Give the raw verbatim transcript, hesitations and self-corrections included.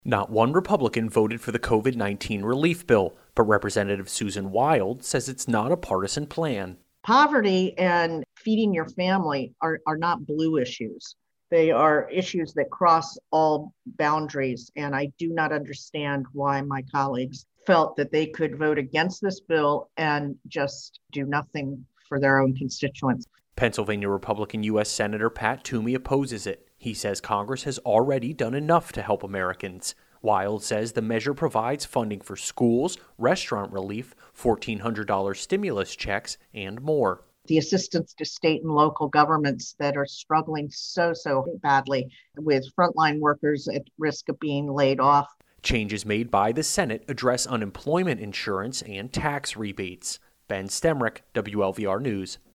Not one Republican voted for the COVID nineteen relief bill, but Representative Susan Wild says it's not a partisan plan. Poverty and feeding your family are, are not blue issues. They are issues that cross all boundaries, and I do not understand why my colleagues felt that they could vote against this bill and just do nothing for their own constituents. Pennsylvania Republican U S Senator Pat Toomey opposes it. He says Congress has already done enough to help Americans. Wild says the measure provides funding for schools, restaurant relief, fourteen hundred dollars stimulus checks, and more. The assistance to state and local governments that are struggling so, so badly with frontline workers at risk of being laid off. Changes made by the Senate address unemployment insurance and tax rebates. Ben Stemrick, W L V R News.